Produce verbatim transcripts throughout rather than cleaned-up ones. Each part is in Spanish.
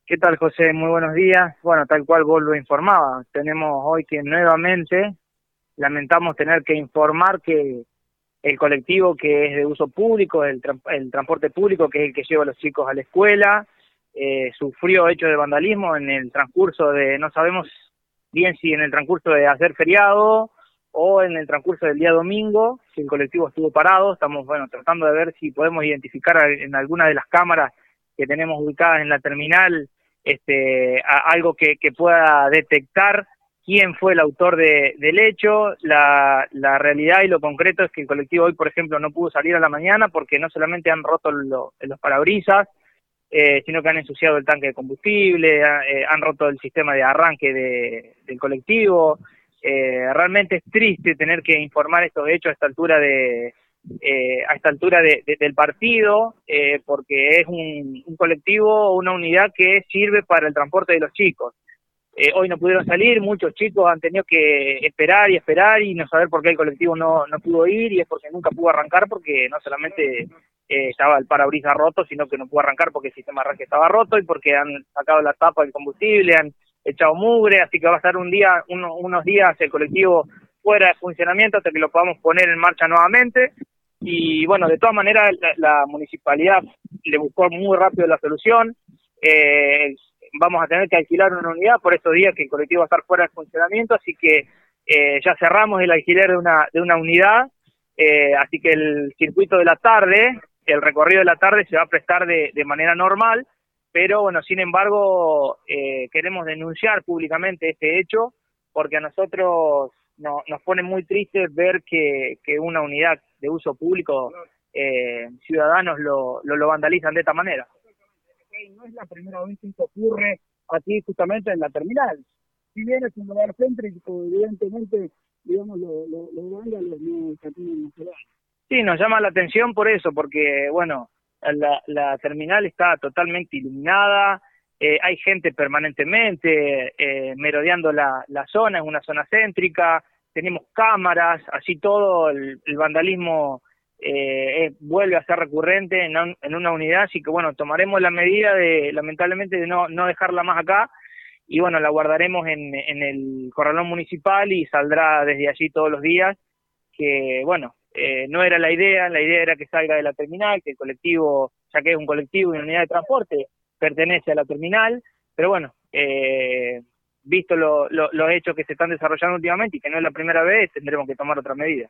¿Qué tal, José? Muy buenos días. Bueno, tal cual vos lo informabas, tenemos hoy que nuevamente lamentamos tener que informar que el colectivo que es de uso público, el, tra el transporte público, que es el que lleva a los chicos a la escuela, eh, sufrió hechos de vandalismo en el transcurso de, no sabemos bien si en el transcurso de hacer feriado o en el transcurso del día domingo, si el colectivo estuvo parado. Estamos, bueno, tratando de ver si podemos identificar en alguna de las cámaras que tenemos ubicadas en la terminal este, a, algo que, que pueda detectar quién fue el autor de, del hecho. La, la realidad y lo concreto es que el colectivo hoy, por ejemplo, no pudo salir a la mañana porque no solamente han roto lo, los parabrisas, eh, sino que han ensuciado el tanque de combustible, eh, han roto el sistema de arranque de, del colectivo. Eh, realmente es triste tener que informar estos hechos a esta altura de eh, a esta altura de, de, del partido, eh, porque es un, un colectivo, una unidad que sirve para el transporte de los chicos. Eh, hoy no pudieron salir, muchos chicos han tenido que esperar y esperar y no saber por qué el colectivo no, no pudo ir, y es porque nunca pudo arrancar, porque no solamente eh, estaba el parabrisas roto, sino que no pudo arrancar porque el sistema de arranque estaba roto y porque han sacado la tapa del combustible, han echado mugre, así que va a estar un día, uno, unos días el colectivo fuera de funcionamiento hasta que lo podamos poner en marcha nuevamente. Y bueno, de todas maneras la, la municipalidad le buscó muy rápido la solución. Eh, vamos a tener que alquilar una unidad por estos días que el colectivo va a estar fuera de funcionamiento, así que eh, ya cerramos el alquiler de una, de una unidad, eh, así que el circuito de la tarde, el recorrido de la tarde se va a prestar de, de manera normal, pero bueno, sin embargo, eh, queremos denunciar públicamente este hecho, porque a nosotros no, nos pone muy triste ver que, que una unidad de uso público, eh, ciudadanos lo, lo, lo vandalizan de esta manera. No es la primera vez que esto ocurre aquí justamente en la terminal. Si bien es un lugar céntrico, evidentemente, digamos, los lo, lo vándalos no tienen mucho daño. Sí, nos llama la atención por eso, porque, bueno, la, la terminal está totalmente iluminada, eh, hay gente permanentemente eh, merodeando la, la zona, es una zona céntrica, tenemos cámaras, así todo el, el vandalismo Eh, eh, vuelve a ser recurrente en, un, en una unidad, así que bueno, tomaremos la medida de, lamentablemente, de no, no dejarla más acá, y bueno, la guardaremos en, en el corralón municipal y saldrá desde allí todos los días, que bueno, eh, no era la idea, la idea era que salga de la terminal, que el colectivo, ya que es un colectivo y una unidad de transporte, pertenece a la terminal, pero bueno, eh, visto lo, lo, los hechos que se están desarrollando últimamente y que no es la primera vez, tendremos que tomar otra medida.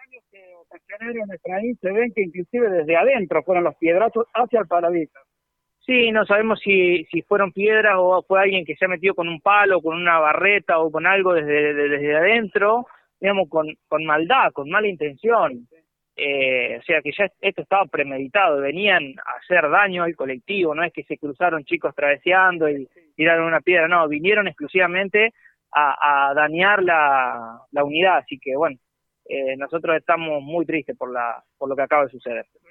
En Efraín se ven que inclusive desde adentro fueron los piedrazos hacia el parabrisas. Sí, no sabemos si, si fueron piedras o fue alguien que se ha metido con un palo, con una barreta o con algo desde, desde adentro, digamos, con, con maldad, con mala intención. Eh, o sea que ya esto estaba premeditado, venían a hacer daño al colectivo, no es que se cruzaron chicos traveseando y tiraron una piedra, no, vinieron exclusivamente a, a dañar la, la unidad, así que bueno. Eh, nosotros estamos muy tristes por la por lo que acaba de suceder.